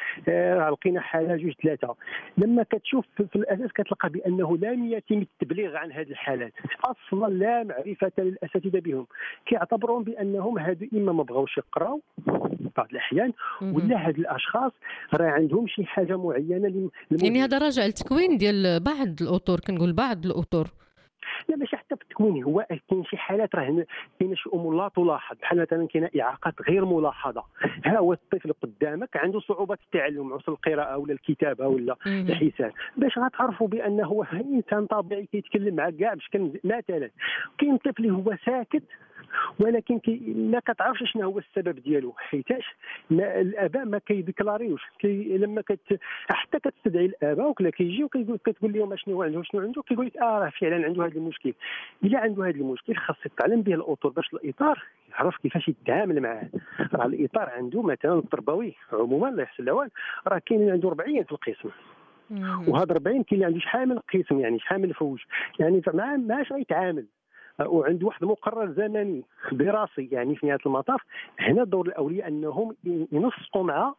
آه لقينا حاله جوج ثلاثه. لما كتشوف في الاساس كتلقى بانه لم يتم التبليغ عن هذه الحالات اصلا، لا معرفه للاساتذه بهم، كيعتبرون بانهم هادو اما ما بغاوش يقراو بعض الاحيان ولا هاد الاشخاص راه عندهم شي حاجه معينه. يعني هذا راجع للتكوين ديال بعض الاطر، كنقول بعض الاطر. لا ماشي حتى في التكوين، هو كاين شي حالات راه كاين شي امور لا تلاحظ، بحال مثلا كاين اعاقات غير ملاحظه. ها هو الطفل قدامك عنده صعوبه في التعلم، وصل القراءه ولا الكتابه ولا الحساب، باش غتعرفوا بانه هو انسان طبيعي كيتكلم معك كاع بشكل مثلا. كاين طفل هو ساكت ولكن كي ما كتعرفش شنو هو السبب ديالو، حيتاش الاباء ما كيديكلاريوش. كي لما كت حتى كتستدعي الاباء وكلا كيجي وكيقول كتقول لهم شنو عنده شنو عنده كيقول لك اه راه فعلا عنده هذا المشكل. الا عنده هذا المشكل خاص يتعلم به الاطر باش الاطار يعرف كيفاش يتعامل معاه. راه الاطار عنده مثلا التربوي عموما الله يحسن العوان راه كاين عنده أربعين في القسم، وهذا أربعين كاين اللي عنده شحال من قسم، يعني شحال من فوج، يعني معاه ماش غيتعامل، وعنده واحد مقرر زمني دراسي. يعني في نهايه المطاف هنا دور الاولياء انهم ينسقوا مع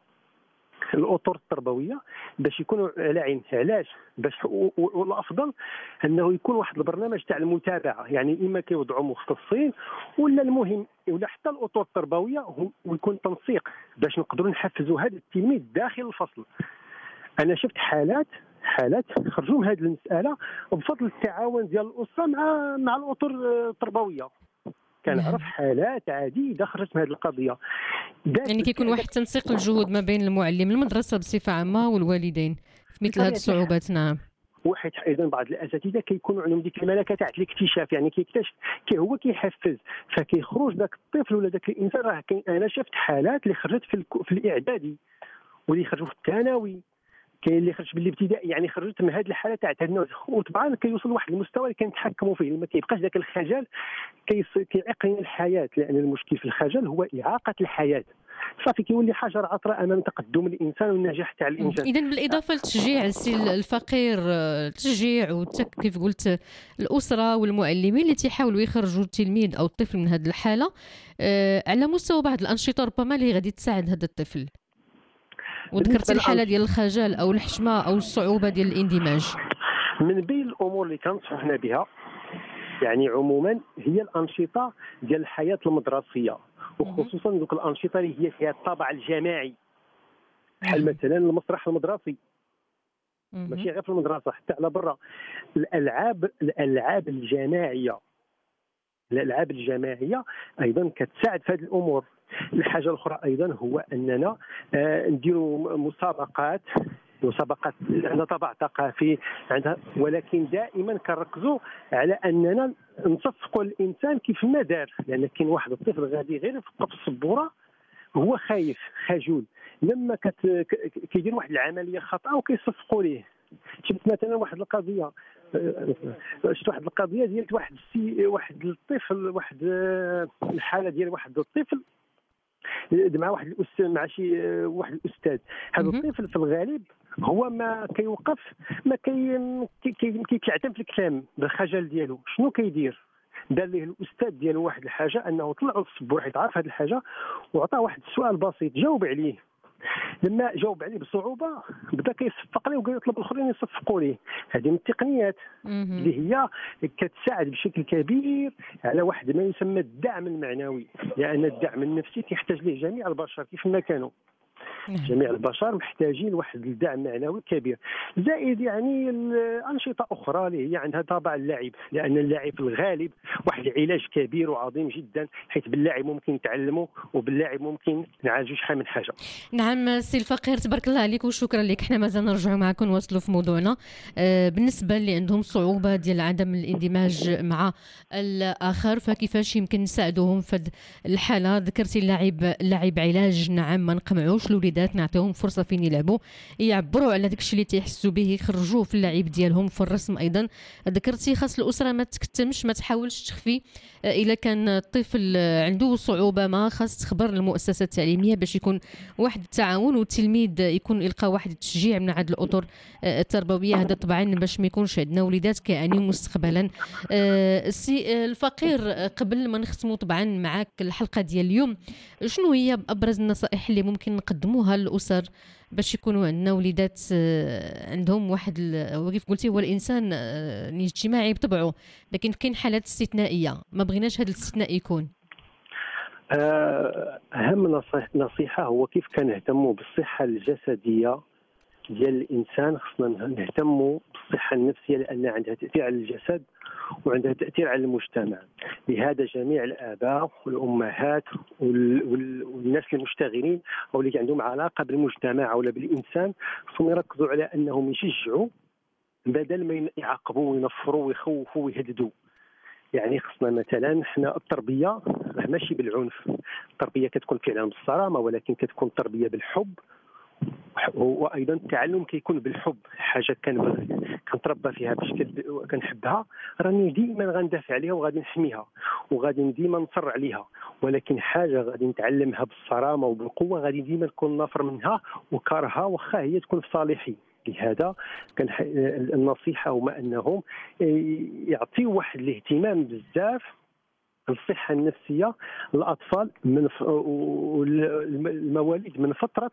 الاطر التربويه باش يكونوا على عين. علاش؟ باش والافضل انه يكون واحد البرنامج تاع المتابعه، يعني اما كيوضعوا مختصين ولا المهم ولا حتى الاطر التربويه ويكون تنسيق باش نقدروا نحفزوا هذا التلميذ داخل الفصل. انا شفت حالات حالات خرجوا من هذه المساله بفضل التعاون ديال الاسره مع مع الاطر التربويه. كنعرف حالات عديده خرجت من هذه القضيه. يعني كيكون واحد تنسيق الجهود ما بين المعلم المدرسه بصفه عامه والوالدين في مثل هذه الصعوبات. نعم. وحيت ايضا بعض الاساتذه كيكونوا عندهم ديك الملكه تاع الاكتشاف، يعني كيكتشف كي هو كيحفز فكيخرج ذاك الطفل ولا ذاك الانسان. راه انا شفت حالات اللي خرجت في, في الاعدادي واللي خرجوا في الثانوي، كاين اللي خرج بالابتدائي، يعني خرجت من هذه الحاله تاع هذا النوع. وطبعا كيوصل لواحد المستوى اللي كنتحكموا فيه، ما كيبقاش ذاك الخجل كيعيق الحياه، لان المشكل في الخجل هو اعاقه الحياه. صافي كيولي حجر عثره امام تقدم الانسان والنجاح تاع الانسان. اذا بالاضافه لتشجيع الفقير، تشجيع وكيف قلت الاسره والمعلمين اللي تيحاولوا يخرجوا التلميذ او الطفل من هذه الحاله على مستوى بعض الانشطه ربما اللي غادي تساعد هذا الطفل. وذكرتي الحاله ديال الخجل او الحشمه او الصعوبه ديال الاندماج. من بين الامور اللي كنصحوا حنا بها يعني عموما هي الانشطه ديال الحياه المدرسيه، وخصوصا ذوك الانشطه اللي هي فيها الطابع الجماعي، بحال مثلا المسرح المدرسي، ماشي غير في المدرسه حتى على برا. الالعاب الالعاب الجماعيه الالعاب الجماعيه ايضا كتساعد في هذه الامور. الحاجه الاخرى ايضا هو اننا آه نديروا مسابقات مسابقات عندها طابع ثقافي عندها، ولكن دائما كنركزوا على اننا نصفقوا الانسان كيف ما دار. لان كاين واحد الطفل غادي غير يفقط في السبوره هو خايف خجول، لما كت... كيدير واحد العمليه خطا وكيصفقوا ليه. شفت مثلا واحد القضيه شفت واحد القضيه ديال واحد السي واحد الطفل واحد الحاله ديال واحد الطفل مع واحد الاستاذ مع شي واحد الاستاذ. هذا الطفل في الغالب هو ما كيوقف ما كي كيتعتم في الكلام بالخجل ديالو. شنو كيدير؟ دار ليه الاستاذ ديالو واحد الحاجه انه طلعوا للسبور حيت عارف هذه الحاجه وعطاه واحد السؤال بسيط جاوب عليه. لما جاوب عليه بصعوبه بدا كيصفق ليه وقال يطلب الاخرين يصفقوا ليه. هذه من التقنيات اللي هي كتساعد بشكل كبير على واحد ما يسمى الدعم المعنوي، لان الدعم النفسي كيحتاج ليه جميع البشر كيف ما كانوا. جميع البشر محتاجين واحد الدعم معنوي كبير، زائد يعني الأنشطة أخرى اللي هي عندها طابع اللعب، لأن اللعب في الغالب واحد العلاج كبير وعظيم جدا، حيث باللعب ممكن نتعلمه وباللعب ممكن نعالجوا شحال من حاجة. نعم سي الفقير، تبارك الله عليك وشكرا لك. احنا مازال نرجعوا معكم نواصلوا في موضوعنا. آه بالنسبة اللي عندهم صعوبة ديال عدم الاندماج مع الآخر، فكيفاش يمكن نساعدوهم في الحالة؟ ذكرتي اللعب اللعب علاج، نعم ما نقمعوش الوليدات، نعطيهم فرصه فين يلعبوا يعبروا على داكشي اللي تيحسوا به، يخرجوه في اللعب ديالهم، في الرسم ايضا. ذكرتي خاص الاسره ما تكتمش، ما تحاولش تخفي. الا كان الطفل عنده صعوبه ما، خاص تخبر المؤسسه التعليميه باش يكون واحد التعاون، والتلميذ يكون يلقى واحد التشجيع من عند الاطر التربويه. هذا طبعا باش ما يكونش عندنا وليدات كيعانيو مستقبلا. السي الفقير، قبل ما نختموا طبعا معك الحلقه ديال اليوم، شنو هي ابرز النصائح اللي ممكن نقدموها للاسر باش يكونوا عندنا وليدات عندهم واحد وكيف قلتي هو الانسان اجتماعي بطبعه، لكن كاين حالات استثنائيه ما بغيناش هذا الاستثناء يكون؟ اهم نصيحه هو كيف كنهتموا بالصحه الجسديه ديال الانسان، خصنا نهتموا بالصحه النفسيه لان عندها تاثير على الجسد وعندها تاثير على المجتمع. لهذا جميع الاباء والامهات والناس المشتغلين او اللي عندهم علاقه بالمجتمع ولا بالانسان خصهم يركزوا على انهم يشجعوا بدل ما يعاقبوا وينفروا ويخوفوا ويهددوا. يعني خصنا مثلا احنا التربيه ماشي بالعنف، التربيه كتكون فعلا بالصرامه، ولكن كتكون تربيه بالحب، وايضا التعلم كيكون بالحب. حاجه كنتربى فيها باش كنحبها راني ديما غندافع عليها وغادي نحميها وغادي ديما نصر عليها، ولكن حاجه غادي نتعلمها بالصرامه وبالقوه غادي ديما نكون نافر منها وكارها واخا هي تكون في صالحي. لهذا كان النصيحه هما انهم يعطيوا واحد الاهتمام بزاف الصحة النفسية للأطفال من المواليد من فترة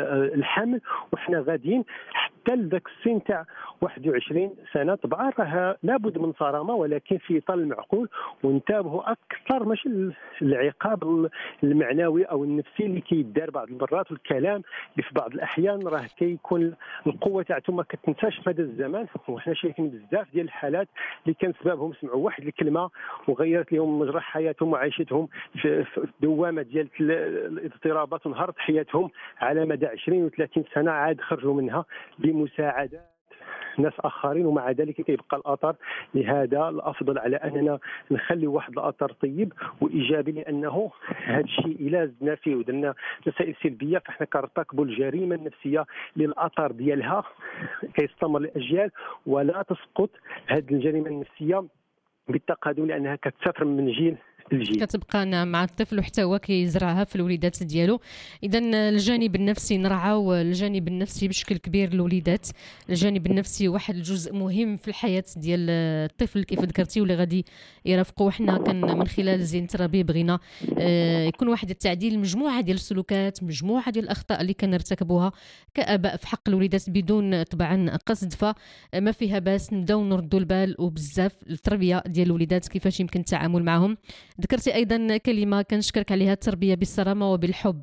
الحمل وحنا غاديين حتى لذاك السن تاع واحد وعشرين سنة. طبعا راه لابد من صرامة ولكن في إطار المعقول، ونتابعوا أكثر ماشي العقاب المعنوي أو النفسي اللي كيدار بعض المرات، والكلام اللي في بعض الأحيان راه كيكون القوة تاعته ما كتنساش في هذا الزمان. وحنا شايفين بزاف ديال الحالات اللي كان سببهم سمعوا واحد الكلمة وغيرت لهم مجرى حياتهم وعيشتهم في دوامه ديال الاضطرابات، ونهارت حياتهم على مدى عشرين وثلاثين سنه عاد خرجوا منها بمساعده ناس اخرين، ومع ذلك كيبقى الاثر. لهذا الافضل على اننا نخلي واحد الاثر طيب وايجابي، لانه هذا الشيء الا زدنا فيه ودرنا مسائل سلبيه فاحنا كنرتكبوا الجريمه النفسيه للاثر ديالها كيستمر لاجيال، ولا تسقط هذه الجريمه النفسيه بالتقادم لانها كتسافر من جيل الجيل. كتبقى مع الطفل وحتى هو كيزرعها في الوليدات ديالو. اذا الجانب النفسي نرعاو الجانب النفسي بشكل كبير للوليدات. الجانب النفسي واحد الجزء مهم في الحياه ديال الطفل كيف ذكرتي، واللي غادي يرافقوا. حنا كان من خلال زين ترابي بغينا يكون واحد التعديل، مجموعه ديال السلوكات، مجموعه ديال الاخطاء اللي كنرتكبوها كاباء في حق الوليدات بدون طبعا قصد، فما فيها باس نبداو نردوا البال وبزاف التربيه ديال الوليدات كيفاش يمكن التعامل معهم. ذكرتي ايضا كلمه كنشكرك عليها، التربيه بالصرامه وبالحب.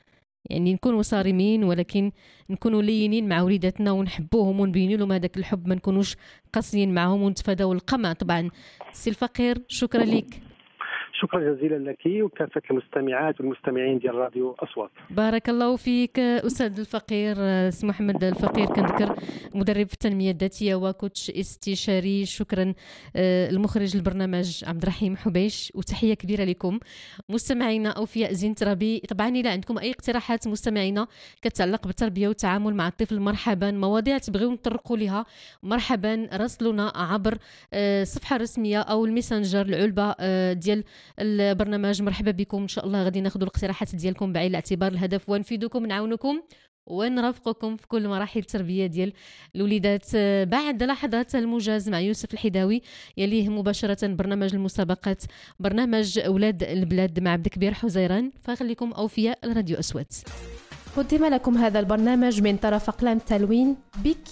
يعني نكونوا صارمين ولكن نكونوا لينين مع وليداتنا ونحبوهم ونبينوا لهم هذاك الحب، ما نكونوش قاسيين معهم ونتفاداو القمع. طبعا سي الفقير شكرا لك. شكرا جزيلا لك وكافة المستمعات والمستمعين ديال راديو أصوات. بارك الله فيك أستاذ الفقير سي محمد الفقير، كنذكر مدرب في التنمية الذاتية وكوتش استشاري. شكرا المخرج البرنامج عبد الرحيم حبيش، وتحية كبيرة لكم مستمعينا أوفياء زين ترابي. طبعا إذا عندكم أي اقتراحات مستمعينا كتعلق بالتربية والتعامل مع الطفل، مرحبا. مواضيع تبغيو نطرقوا لها مرحبا، راسلونا عبر الصفحة الرسمية أو الميسنجر العلبة ديال البرنامج. مرحبا بكم، ان شاء الله غادي ناخذوا الاقتراحات ديالكم بعين الاعتبار، الهدف ونفيدكم ونعاونكم ونرافقكم في كل مراحل التربيه ديال الوليدات. بعد لحظات الموجز مع يوسف الحداوي، يليه مباشره برنامج المسابقات، برنامج اولاد البلاد مع عبد الكبير حزيران. فخليكم اوفياء الراديو أصوات. قدم لكم هذا البرنامج من طرف أقلام تلوين بك